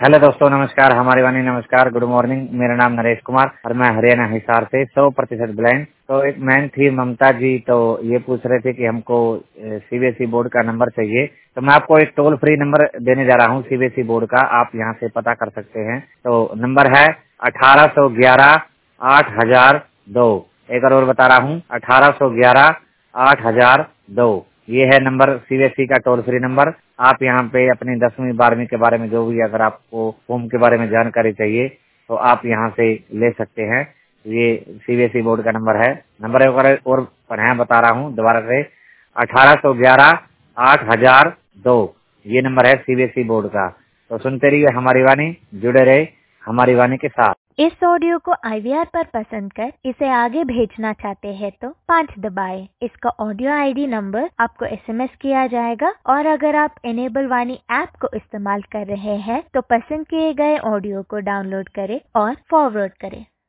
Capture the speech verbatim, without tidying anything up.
Hello दोस्तों, नमस्कार। हमारी वाणी नमस्कार, गुड मॉर्निंग। मेरा नाम नरेश कुमार और मैं हरियाणा हिसार से सौ प्रतिशत ब्लाइंड। तो एक मैम थी ममता जी, तो ये पूछ रहे थे कि हमको सीबीएसई बोर्ड का नंबर चाहिए। तो मैं आपको एक टोल फ्री नंबर देने जा रहा हूँ सीबीएसई बोर्ड का, आप यहाँ से पता कर सकते हैं। तो नंबर है अठारह सौ ग्यारह आठ हजार दो। एक बार और बता रहा हूँ, अठारह सौ ग्यारह आठ हजार दो। ये है नंबर सीबीएसई का टोल फ्री नंबर। आप यहाँ पे अपनी दसवीं बारहवीं के बारे में जो भी अगर आपको होम के बारे में जानकारी चाहिए तो आप यहाँ से ले सकते हैं। ये सीबीएसई बोर्ड का नंबर है। नंबर एक बार और पढ़ाया बता रहा हूँ दोबारा से, अठारह सौ ग्यारह आठ हजार दो। ये नंबर है सीबीएसई बोर्ड का। तो सुनते रहिए हमारी वाणी, जुड़े रहे हमारी वाणी के साथ। इस ऑडियो को आईवीआर पर पसंद कर इसे आगे भेजना चाहते हैं तो पाँच दबाएं। इसका ऑडियो आईडी नंबर आपको एसएमएस किया जाएगा और अगर आप इनेबल वाणी ऐप को इस्तेमाल कर रहे हैं तो पसंद किए गए ऑडियो को डाउनलोड करें और फॉरवर्ड करें।